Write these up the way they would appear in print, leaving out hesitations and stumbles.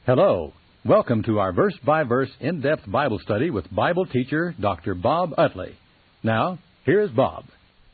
Hello. Welcome to our verse-by-verse in-depth Bible study with Bible teacher Dr. Bob Utley. Now, here's Bob.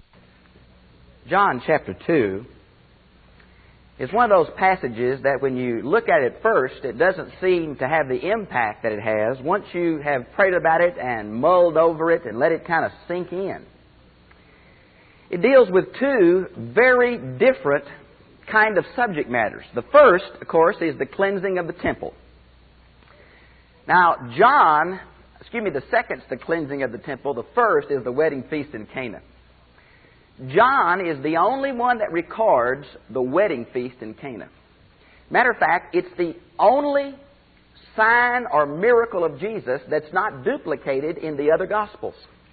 John chapter 2 is one of those passages that when you look at it first, it doesn't seem to have the impact that it has once you have prayed about it and mulled over it and let it kind of sink in. It deals with two very different kind of subject matters. The first, of course, is the cleansing of the temple. Now, the second's the cleansing of the temple. The first is the wedding feast in Cana. John is the only one that records the wedding feast in Cana. Matter of fact, it's the only sign or miracle of Jesus that's not duplicated in the other Gospels.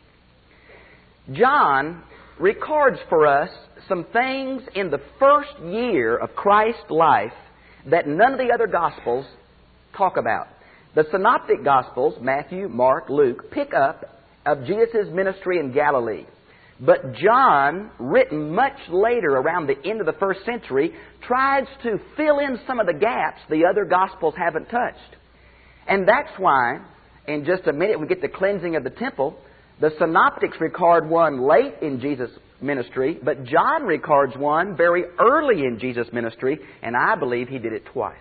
John records for us some things in the first year of Christ's life that none of the other Gospels talk about. The Synoptic Gospels, Matthew, Mark, Luke, pick up of Jesus' ministry in Galilee. But John, written much later around the end of the first century, tries to fill in some of the gaps the other Gospels haven't touched. And that's why, in just a minute, we get the cleansing of the temple. The Synoptics record one late in Jesus' ministry, but John records one very early in Jesus' ministry, and I believe he did it twice.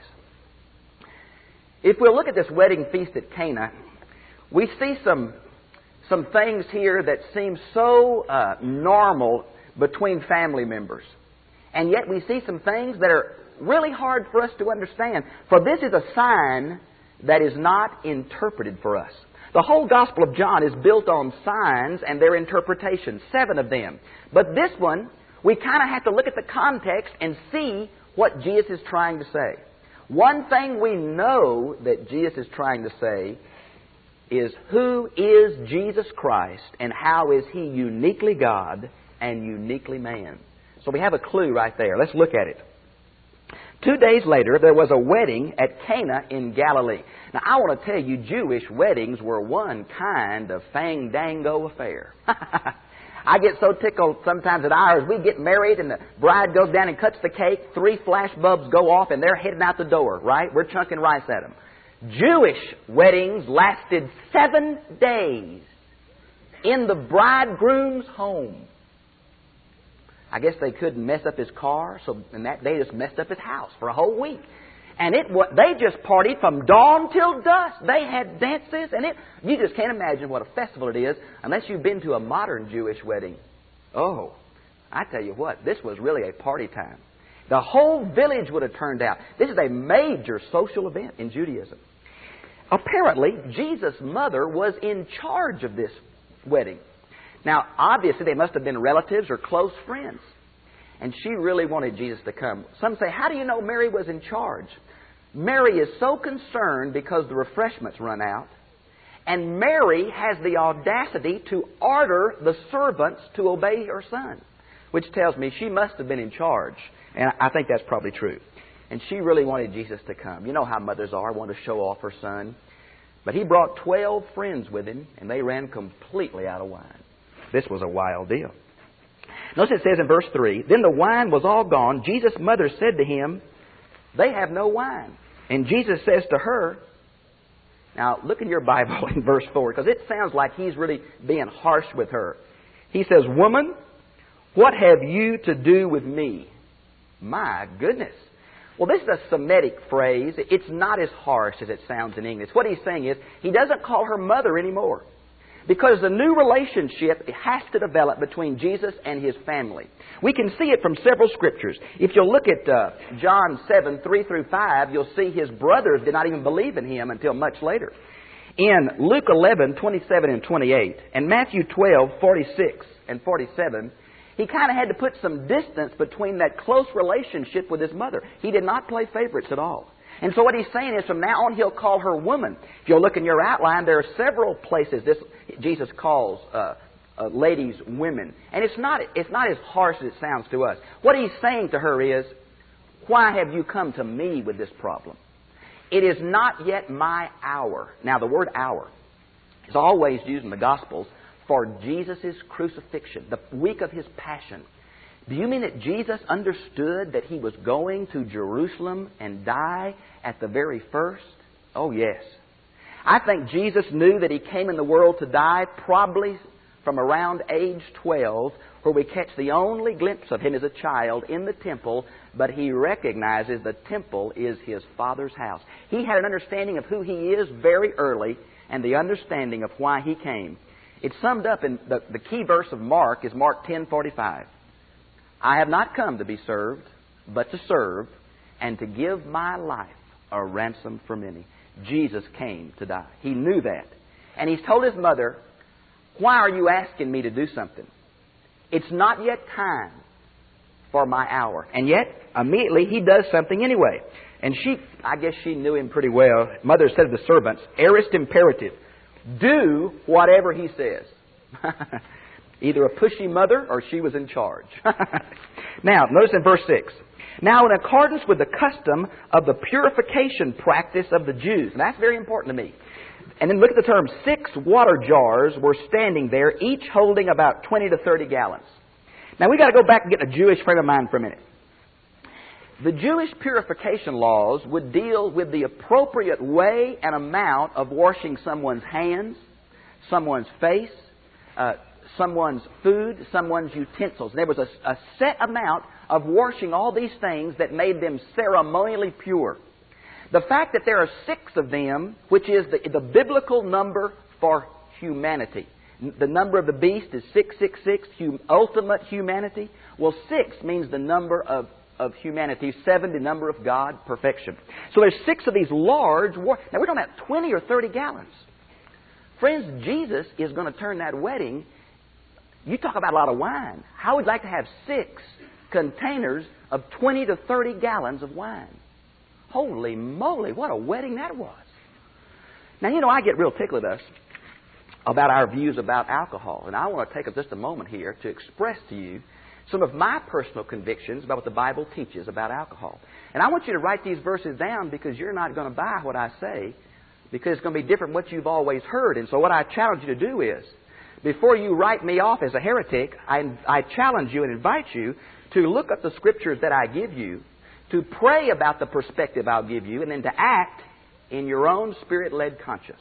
If we'll look at this wedding feast at Cana, we see some things here that seem so normal between family members. And yet we see some things that are really hard for us to understand. For this is a sign that is not interpreted for us. The whole Gospel of John is built on signs and their interpretations, 7 of them. But this one, we kind of have to look at the context and see what Jesus is trying to say. One thing we know that Jesus is trying to say is who is Jesus Christ and how is He uniquely God and uniquely man. So we have a clue right there. Let's look at it. 2 days later, there was a wedding at Cana in Galilee. Now, I want to tell you, Jewish weddings were one kind of fandango affair. I get so tickled sometimes at ours. We get married and the bride goes down and cuts the cake. 3 flash bulbs go off and they're heading out the door, right? We're chunking rice at them. Jewish weddings lasted 7 days in the bridegroom's home. I guess they couldn't mess up his car, so they just messed up his house for a whole week. And they just partied from dawn till dusk. They had dances, and you just can't imagine what a festival it is unless you've been to a modern Jewish wedding. Oh, I tell you what, this was really a party time. The whole village would have turned out. This is a major social event in Judaism. Apparently, Jesus' mother was in charge of this wedding. Now, obviously, they must have been relatives or close friends. And she really wanted Jesus to come. Some say, how do you know Mary was in charge? Mary is so concerned because the refreshments run out. And Mary has the audacity to order the servants to obey her son. Which tells me she must have been in charge. And I think that's probably true. And she really wanted Jesus to come. You know how mothers are, want to show off her son. But he brought 12 friends with him, and they ran completely out of wine. This was a wild deal. Notice it says in verse 3, Then the wine was all gone. Jesus' mother said to him, They have no wine. And Jesus says to her, now look in your Bible in verse 4, because it sounds like he's really being harsh with her. He says, Woman, what have you to do with me? My goodness. Well, this is a Semitic phrase. It's not as harsh as it sounds in English. What he's saying is, he doesn't call her mother anymore. Because the new relationship has to develop between Jesus and His family. We can see it from several Scriptures. If you'll look at John 7, 3 through 5, you'll see His brothers did not even believe in Him until much later. In Luke 11, 27 and 28, and Matthew 12, 46 and 47, He kind of had to put some distance between that close relationship with His mother. He did not play favorites at all. And so what he's saying is from now on he'll call her woman. If you'll look in your outline, there are several places Jesus calls ladies women. And it's not as harsh as it sounds to us. What he's saying to her is, why have you come to me with this problem? It is not yet my hour. Now the word hour is always used in the Gospels for Jesus' crucifixion, the week of His passion. Do you mean that Jesus understood that He was going to Jerusalem and die at the very first? Oh, yes. I think Jesus knew that He came in the world to die probably from around age 12, where we catch the only glimpse of Him as a child in the temple, but He recognizes the temple is His Father's house. He had an understanding of who He is very early and the understanding of why He came. It's summed up in the key verse of Mark is Mark 10:45. I have not come to be served, but to serve, and to give my life a ransom for many. Jesus came to die. He knew that. And He's told His mother, why are you asking me to do something? It's not yet time for my hour. And yet, immediately, He does something anyway. And I guess she knew Him pretty well. Mother said to the servants, aorist imperative, do whatever He says. Either a pushy mother or she was in charge. Now, notice in verse 6. Now, in accordance with the custom of the purification practice of the Jews. And that's very important to me. And then look at the term, 6 water jars were standing there, each holding about 20 to 30 gallons. Now, we've got to go back and get a Jewish frame of mind for a minute. The Jewish purification laws would deal with the appropriate way and amount of washing someone's hands, someone's face, someone's food, someone's utensils. There was a set amount of washing all these things that made them ceremonially pure. The fact that there are 6 of them, which is the biblical number for humanity. The number of the beast is 666, ultimate humanity. Well, 6 means the number of humanity, 7 the number of God, perfection. So there's 6 of these large... Now we're talking about 20 or 30 gallons. Friends, Jesus is going to turn that wedding... You talk about a lot of wine. How would you like to have 6 containers of 20 to 30 gallons of wine? Holy moly, what a wedding that was. Now, you know, I get real tickled at us about our views about alcohol. And I want to take just a moment here to express to you some of my personal convictions about what the Bible teaches about alcohol. And I want you to write these verses down because you're not going to buy what I say, because it's going to be different from what you've always heard. And so what I challenge you to do is, before you write me off as a heretic, I challenge you and invite you to look at the Scriptures that I give you, to pray about the perspective I'll give you, and then to act in your own Spirit-led conscience.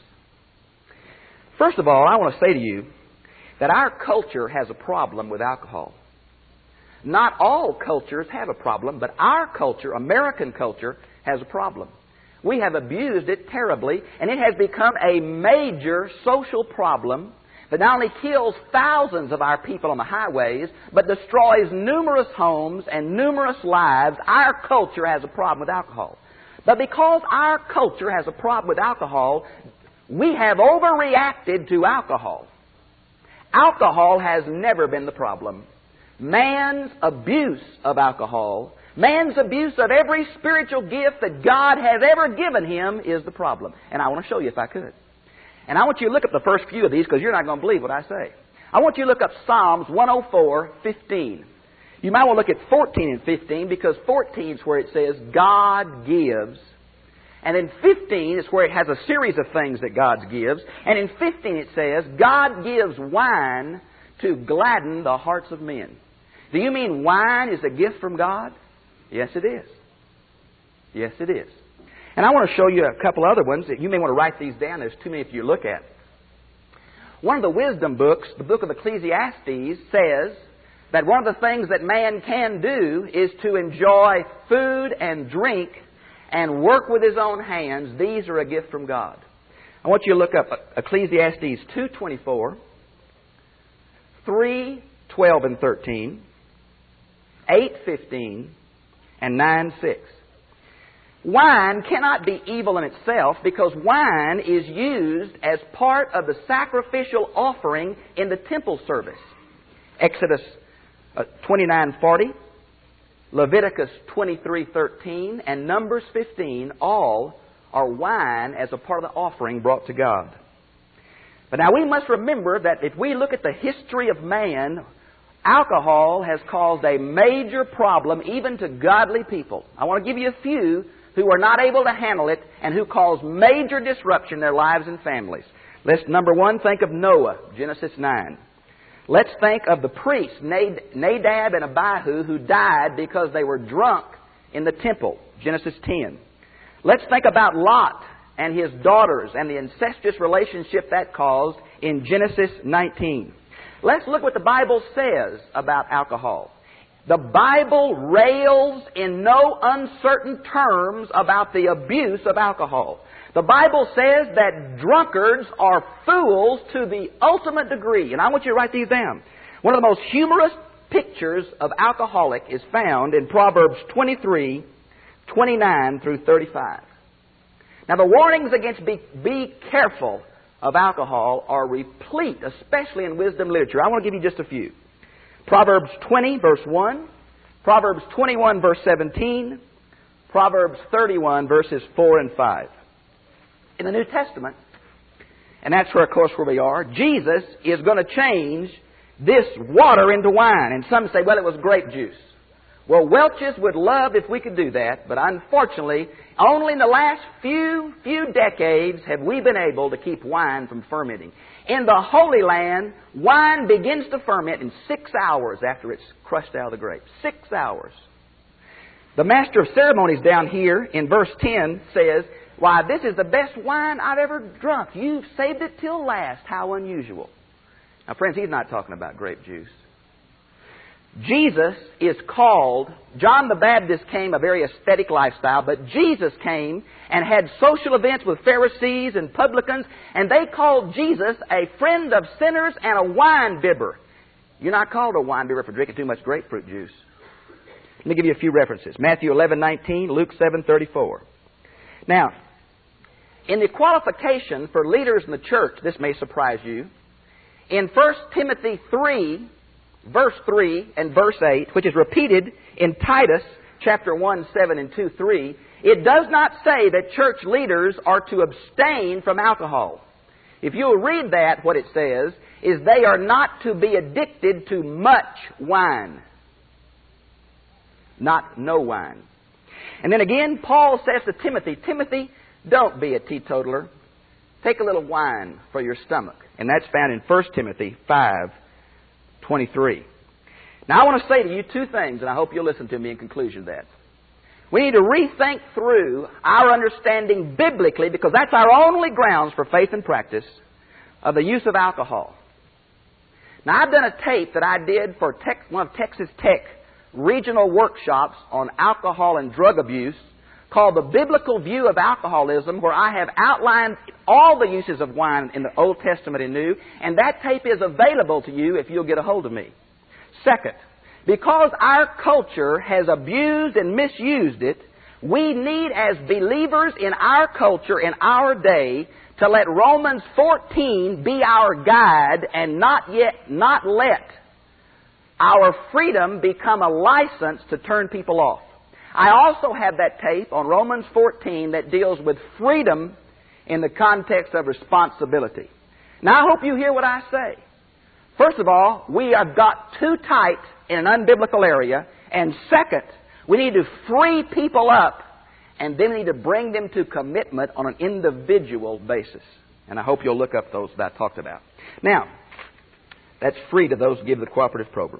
First of all, I want to say to you that our culture has a problem with alcohol. Not all cultures have a problem, but our culture, American culture, has a problem. We have abused it terribly, and it has become a major social problem that not only kills thousands of our people on the highways, but destroys numerous homes and numerous lives. Our culture has a problem with alcohol. But because our culture has a problem with alcohol, we have overreacted to alcohol. Alcohol has never been the problem. Man's abuse of alcohol, man's abuse of every spiritual gift that God has ever given him is the problem. And I want to show you if I could. And I want you to look up the first few of these because you're not going to believe what I say. I want you to look up Psalms 104:15. You might want to look at 14 and 15 because 14 is where it says God gives. And then 15 is where it has a series of things that God gives. And in 15 it says God gives wine to gladden the hearts of men. Do you mean wine is a gift from God? Yes, it is. Yes, it is. And I want to show you a couple other ones that you may want to write these down. There's too many for you to look at. One of the wisdom books, the book of Ecclesiastes, says that one of the things that man can do is to enjoy food and drink and work with his own hands. These are a gift from God. I want you to look up Ecclesiastes 2:24, 3:12 and 13, 8:15, and 9:6. Wine cannot be evil in itself because wine is used as part of the sacrificial offering in the temple service. Exodus 29:40, Leviticus 23:13, and Numbers 15 all are wine as a part of the offering brought to God. But now we must remember that if we look at the history of man, alcohol has caused a major problem even to godly people. I want to give you a few who are not able to handle it and who cause major disruption in their lives and families. Let's, number one, think of Noah, Genesis 9. Let's think of the priests, Nadab and Abihu, who died because they were drunk in the temple, Genesis 10. Let's think about Lot and his daughters and the incestuous relationship that caused in Genesis 19. Let's look what the Bible says about alcohol. The Bible rails in no uncertain terms about the abuse of alcohol. The Bible says that drunkards are fools to the ultimate degree. And I want you to write these down. One of the most humorous pictures of alcoholic is found in Proverbs 23, 29 through 35. Now the warnings against be careful of alcohol are replete, especially in wisdom literature. I want to give you just a few. Proverbs 20, verse 1. Proverbs 21, verse 17. Proverbs 31, verses 4 and 5. In the New Testament, and that's where, of course, where we are, Jesus is going to change this water into wine. And some say, well, it was grape juice. Well, Welch's would love if we could do that, but unfortunately, only in the last few decades have we been able to keep wine from fermenting. In the Holy Land, wine begins to ferment in 6 hours after it's crushed out of the grape. 6 hours. The Master of Ceremonies down here in verse 10 says, why, this is the best wine I've ever drunk. You've saved it till last. How unusual. Now, friends, he's not talking about grape juice. Jesus is called, John the Baptist came a very ascetic lifestyle, but Jesus came and had social events with Pharisees and publicans, and they called Jesus a friend of sinners and a wine bibber. You're not called a wine bibber for drinking too much grapefruit juice. Let me give you a few references. Matthew 11:19, Luke 7:34. Now, in the qualification for leaders in the church, this may surprise you, in 1 Timothy 3, verse 3 and verse 8, which is repeated in Titus chapter 1, 7 and 2, 3, it does not say that church leaders are to abstain from alcohol. If you'll read that, what it says is they are not to be addicted to much wine. Not no wine. And then again, Paul says to Timothy, Timothy, don't be a teetotaler. Take a little wine for your stomach. And that's found in 1 Timothy 5:23. Now I want to say to you two things, and I hope you'll listen to me in conclusion of that. We need to rethink through our understanding biblically, because that's our only grounds for faith and practice, of the use of alcohol. Now I've done a tape that I did for one of Texas Tech regional workshops on alcohol and drug abuse, called The Biblical View of Alcoholism, where I have outlined all the uses of wine in the Old Testament and New, and that tape is available to you if you'll get a hold of me. Second, because our culture has abused and misused it, we need, as believers in our culture, in our day, to let Romans 14 be our guide and not let our freedom become a license to turn people off. I also have that tape on Romans 14 that deals with freedom in the context of responsibility. Now, I hope you hear what I say. First of all, we have got too tight in an unbiblical area. And second, we need to free people up, and then we need to bring them to commitment on an individual basis. And I hope you'll look up those that I talked about. Now, that's free to those who give the cooperative program.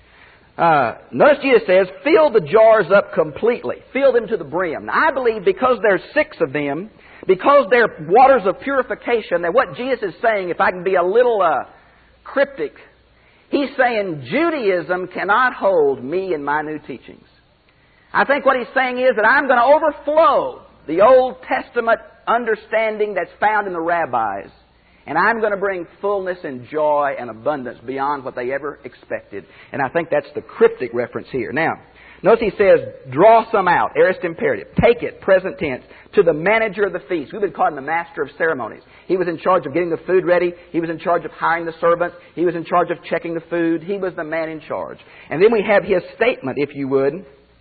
Notice Jesus says, fill the jars up completely. Fill them to the brim. Now, I believe because there's 6 of them, because they're waters of purification, that what Jesus is saying, if I can be a little cryptic, He's saying Judaism cannot hold me and my new teachings. I think what He's saying is that I'm going to overflow the Old Testament understanding that's found in the rabbis. And I'm going to bring fullness and joy and abundance beyond what they ever expected. And I think that's the cryptic reference here. Now, notice he says, draw some out, aorist imperative. Take it, present tense, to the manager of the feast. We've been calling him the master of ceremonies. He was in charge of getting the food ready. He was in charge of hiring the servants. He was in charge of checking the food. He was the man in charge. And then we have his statement, if you would,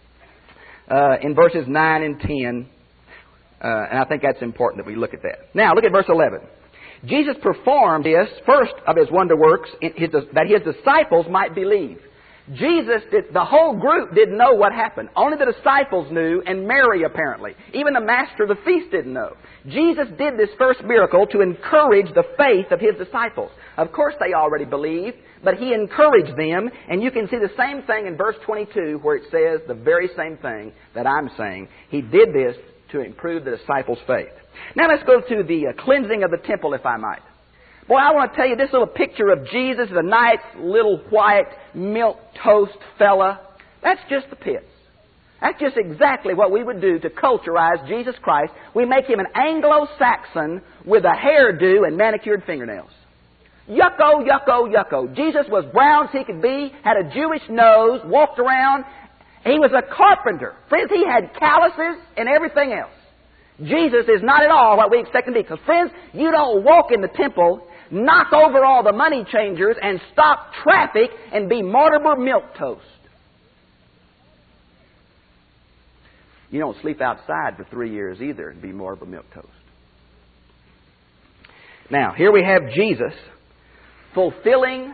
in verses 9 and 10. And I think that's important that we look at that. Now, look at verse 11. Jesus performed this first of His wonder works that His disciples might believe. The whole group didn't know what happened. Only the disciples knew, and Mary apparently. Even the master of the feast didn't know. Jesus did this first miracle to encourage the faith of His disciples. Of course they already believed, but He encouraged them, and you can see the same thing in verse 22 where it says the very same thing that I'm saying. He did this to improve the disciples' faith. Now let's go to the cleansing of the temple, if I might. Boy, I want to tell you, this little picture of Jesus, the nice little white milk toast fella, that's just the pits. That's just exactly what we would do to culturize Jesus Christ. We make Him an Anglo-Saxon with a hairdo and manicured fingernails. Yucko, yucko, yucko. Jesus was brown as he could be, had a Jewish nose, walked around. He was a carpenter. Friends, He had calluses and everything else. Jesus is not at all what we expect Him to be. Because, friends, you don't walk in the temple, knock over all the money changers, and stop traffic and be Mortimer milk toast. You don't sleep outside for 3 years either and be Mortimer milk toast. Now, here we have Jesus fulfilling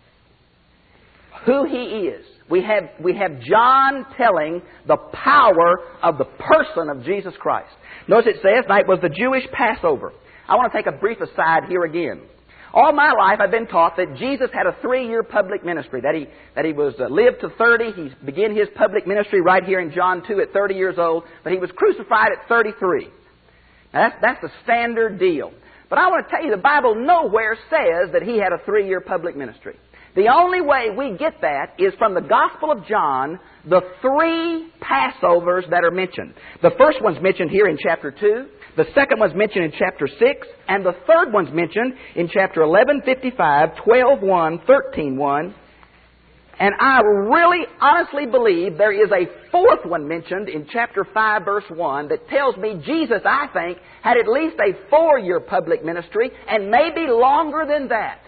who He is. We have John telling the power of the person of Jesus Christ. Notice it says, "Night was the Jewish Passover." I want to take a brief aside here again. All my life I've been taught that Jesus had a 3-year public ministry, that he lived to 30. He began His public ministry right here in John 2 at 30 years old, but He was crucified at 33. Now that's the standard deal. But I want to tell you, the Bible nowhere says that He had a 3-year public ministry. The only way we get that is from the Gospel of John, the 3 Passovers that are mentioned. The first one's mentioned here in chapter 2. The second one's mentioned in chapter 6. And the third one's mentioned in chapter 11, 55, 12, 1, 13, 1. And I really honestly believe there is a fourth one mentioned in chapter 5, verse 1 that tells me Jesus, I think, had at least a 4-year public ministry and maybe longer than that.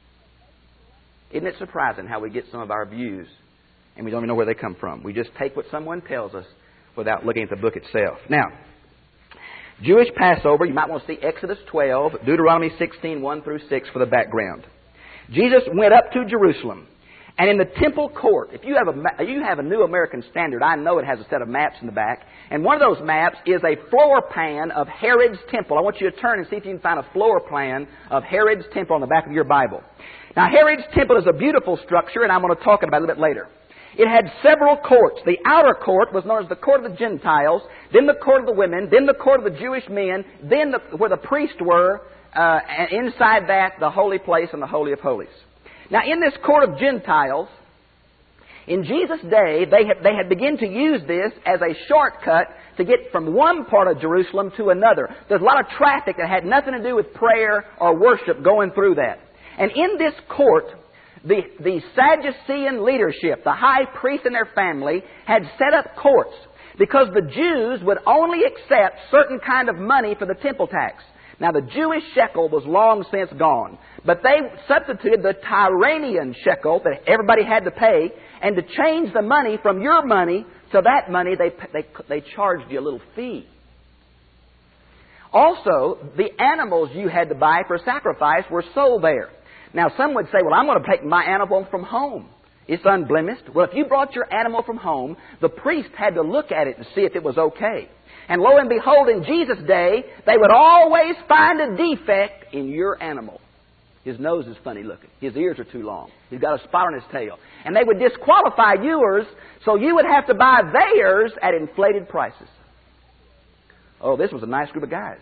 Isn't it surprising how we get some of our views and we don't even know where they come from? We just take what someone tells us without looking at the book itself. Now, Jewish Passover, you might want to see Exodus 12, Deuteronomy 16, 1 through 6 for the background. Jesus went up to Jerusalem, and in the temple court, if you have a New American Standard, I know it has a set of maps in the back, and one of those maps is a floor plan of Herod's temple. I want you to turn and see if you can find a floor plan of Herod's temple on the back of your Bible. Now, Herod's temple is a beautiful structure, and I'm going to talk about it a little bit later. It had several courts. The outer court was known as the court of the Gentiles, then the court of the women, then the court of the Jewish men, then where the priests were, and inside that, the holy place and the Holy of Holies. Now, in this court of Gentiles, in Jesus' day, they had begun to use this as a shortcut to get from one part of Jerusalem to another. There's a lot of traffic that had nothing to do with prayer or worship going through that. And in this court, the Sadducean leadership, the high priest and their family, had set up courts because the Jews would only accept certain kind of money for the temple tax. Now, the Jewish shekel was long since gone, but they substituted the Tyranian shekel that everybody had to pay, and to change the money from your money to that money, they charged you a little fee. Also, the animals you had to buy for sacrifice were sold there. Now, some would say, well, I'm going to take my animal from home. It's unblemished. Well, if you brought your animal from home, the priest had to look at it and see if it was okay. And lo and behold, in Jesus' day, they would always find a defect in your animal. His nose is funny looking. His ears are too long. He's got a spot on his tail. And they would disqualify yours, so you would have to buy theirs at inflated prices. Oh, this was a nice group of guys.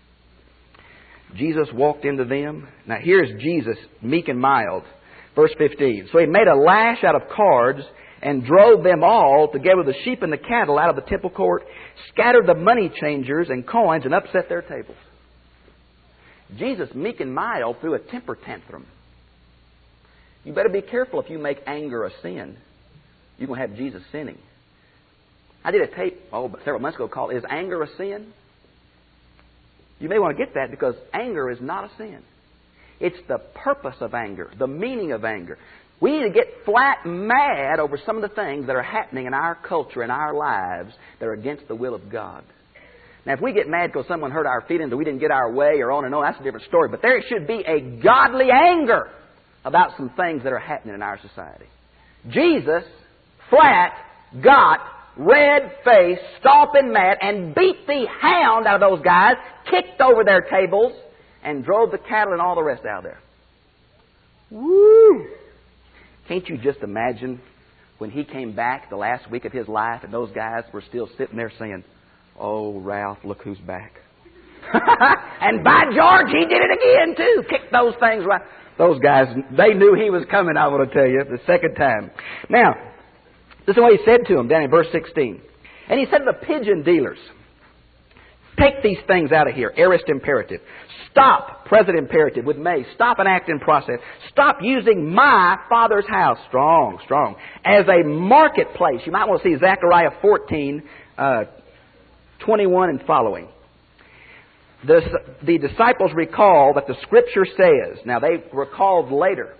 Jesus walked into them. Now here's Jesus, meek and mild. Verse 15. So He made a lash out of cords and drove them all, together with the sheep and the cattle, out of the temple court, scattered the money changers and coins, and upset their tables. Jesus, meek and mild, threw a temper tantrum. You better be careful if you make anger a sin. You're going to have Jesus sinning. I did a tape several months ago called, Is Anger a Sin? You may want to get that because anger is not a sin. It's the purpose of anger, the meaning of anger. We need to get flat mad over some of the things that are happening in our culture, in our lives, that are against the will of God. Now, if we get mad because someone hurt our feelings or we didn't get our way or on and on, that's a different story. But there should be a godly anger about some things that are happening in our society. Jesus, flat, got red-faced, stomping mad, and beat the hound out of those guys, kicked over their tables, and drove the cattle and all the rest out of there. Woo! Can't you just imagine when he came back the last week of his life and those guys were still sitting there saying, "Oh, Ralph, look who's back." And by George, he did it again too. Kicked those things right. Those guys, they knew he was coming, I want to tell you, the second time. Now, this is what he said to them down in verse 16. And he said to the pigeon dealers, "Take these things out of here." Aorist imperative. Stop, present imperative with may. Stop an act in process. Stop using my Father's house, strong, as a marketplace. You might want to see Zechariah 14, 21 and following. The disciples recall that the Scripture says, now they recalled later.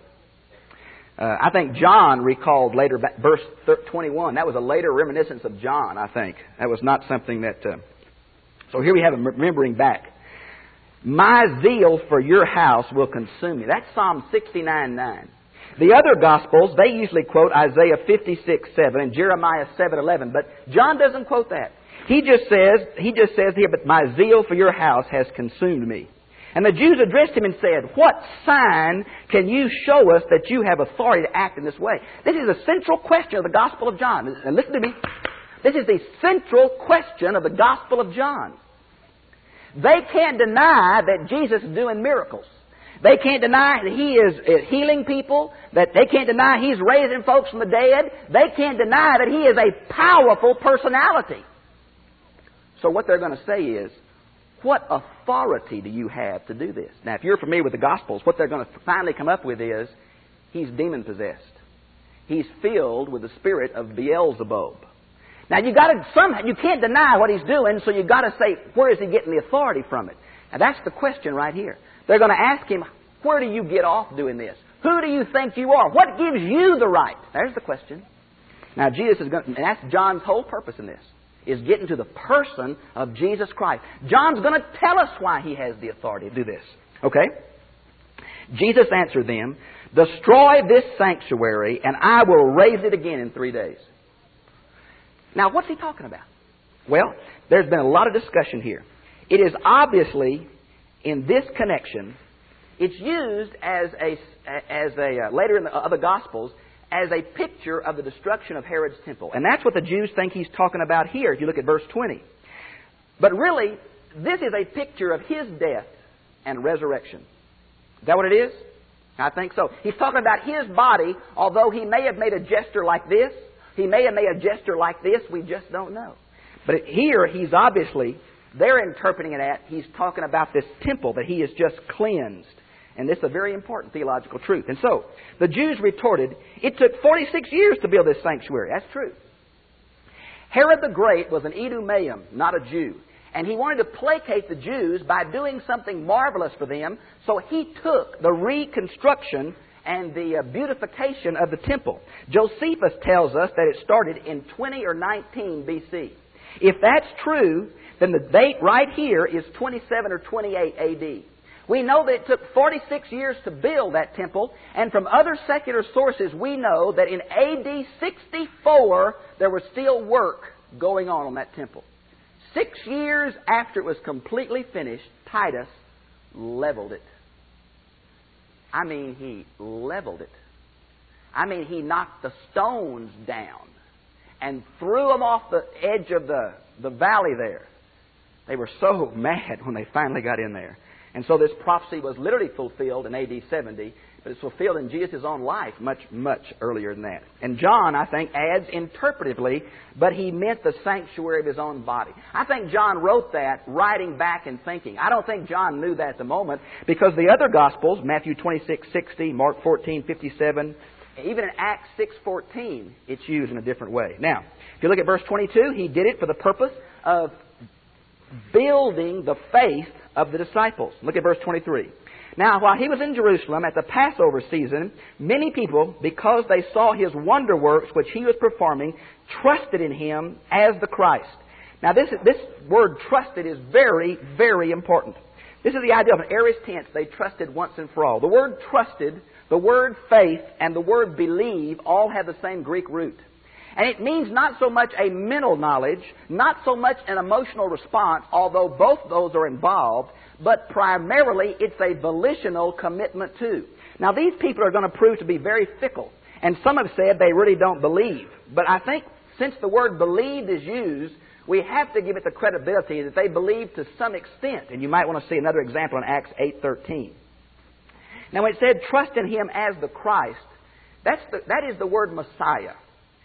I think John recalled later, verse 21. That was a later reminiscence of John, I think. That was not something that... So here we have him remembering back. "My zeal for your house will consume me." That's Psalm 69:9. The other Gospels, they usually quote Isaiah 56:7 and Jeremiah 7:11, but John doesn't quote that. He just says here, "But my zeal for your house has consumed me." And the Jews addressed him and said, "What sign can you show us that you have authority to act in this way?" This is a central question of the Gospel of John. And listen to me. This is the central question of the Gospel of John. They can't deny that Jesus is doing miracles. They can't deny that He is healing people. That they can't deny He's raising folks from the dead. They can't deny that He is a powerful personality. So what they're going to say is, what authority do you have to do this? Now, if you're familiar with the Gospels, what they're going to finally come up with is, He's demon-possessed. He's filled with the spirit of Beelzebub. Now, you can't deny what He's doing, so you've got to say, where is He getting the authority from it? Now, that's the question right here. They're going to ask Him, where do you get off doing this? Who do you think you are? What gives you the right? There's the question. Now, Jesus is going to, and that's John's whole purpose in this, is getting to the person of Jesus Christ. John's going to tell us why He has the authority to do this. Okay? Jesus answered them, "Destroy this sanctuary, and I will raise it again in 3 days." Now, what's He talking about? Well, there's been a lot of discussion here. It is obviously, in this connection, it's used as a later in the other Gospels, as a picture of the destruction of Herod's temple. And that's what the Jews think He's talking about here, if you look at verse 20. But really, this is a picture of His death and resurrection. Is that what it is? I think so. He's talking about His body, although He may have made a gesture like this, He may have made a gesture like this, we just don't know. But here, He's obviously, they're interpreting it at, He's talking about this temple that He has just cleansed. And this is a very important theological truth. And so, the Jews retorted, "It took 46 years to build this sanctuary." That's true. Herod the Great was an Edomean, not a Jew. And he wanted to placate the Jews by doing something marvelous for them. So he took the reconstruction and the beautification of the temple. Josephus tells us that it started in 20 or 19 BC. If that's true, then the date right here is 27 or 28 AD. We know that it took 46 years to build that temple, and from other secular sources we know that in AD 64 there was still work going on that temple. 6 years after it was completely finished, Titus leveled it. I mean, he leveled it. I mean, he knocked the stones down and threw them off the edge of the valley there. They were so mad when they finally got in there. And so this prophecy was literally fulfilled in AD 70, but it's fulfilled in Jesus' own life much, much earlier than that. And John, I think, adds interpretively, but he meant the sanctuary of His own body. I think John wrote that writing back and thinking. I don't think John knew that at the moment, because the other Gospels, Matthew 26:60, Mark 14:57, even in Acts 6:14, it's used in a different way. Now, if you look at verse 22, He did it for the purpose of building the faith of the disciples. Look at verse 23. Now, while He was in Jerusalem at the Passover season, many people, because they saw His wonder works which He was performing, trusted in Him as the Christ. Now, this word trusted is very, very important. This is the idea of an aorist tense. They trusted once and for all. The word trusted the word faith and the word believe all have the same Greek root. And it means not so much a mental knowledge, not so much an emotional response, although both those are involved, but primarily it's a volitional commitment to. Now these people are going to prove to be very fickle, and some have said they really don't believe. But I think since the word believed is used, we have to give it the credibility that they believe to some extent. And you might want to see another example in Acts 8:13. Now it said, trust in Him as the Christ. That is the word Messiah.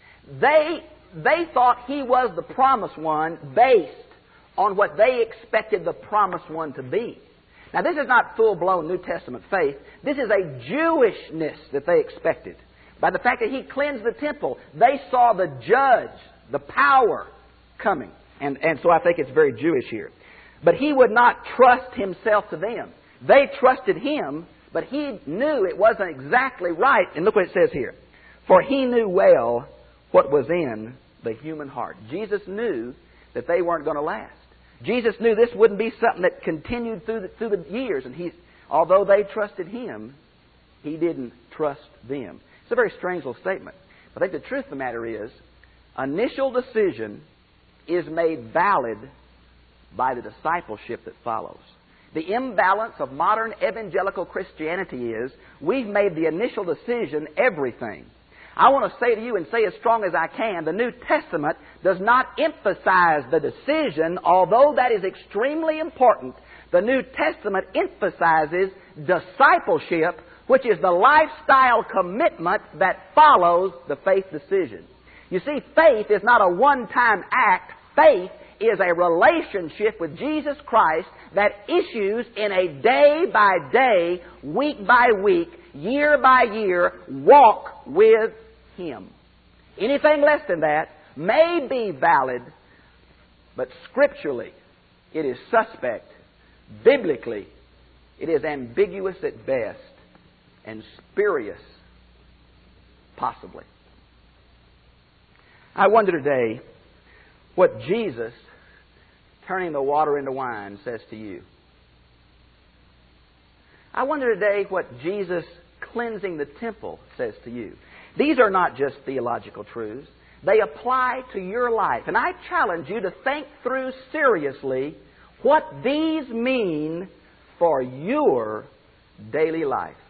They thought He was the promised one based on what they expected the promised one to be. Now this is not full-blown New Testament faith. This is a Jewishness that they expected. By the fact that He cleansed the temple, they saw the judge, the power coming. And so I think it's very Jewish here. But He would not trust Himself to them. They trusted Him, but He knew it wasn't exactly right. And look what it says here. For He knew well what was in the human heart. Jesus knew that they weren't going to last. Jesus knew this wouldn't be something that continued through the years. And although they trusted Him, He didn't trust them. It's a very strange little statement. But I think the truth of the matter is, initial decision is made valid by the discipleship that follows. The imbalance of modern evangelical Christianity is, we've made the initial decision everything. I want to say to you, and say as strong as I can, the New Testament does not emphasize the decision, although that is extremely important. The New Testament emphasizes discipleship, which is the lifestyle commitment that follows the faith decision. You see, faith is not a one-time act. Faith is a relationship with Jesus Christ that issues in a day-by-day, week-by-week, year-by-year walk with Him. Anything less than that may be valid, but scripturally it is suspect. Biblically it is ambiguous at best and spurious possibly. I wonder today what Jesus turning the water into wine says to you. I wonder today what Jesus cleansing the temple says to you. These are not just theological truths. They apply to your life. And I challenge you to think through seriously what these mean for your daily life.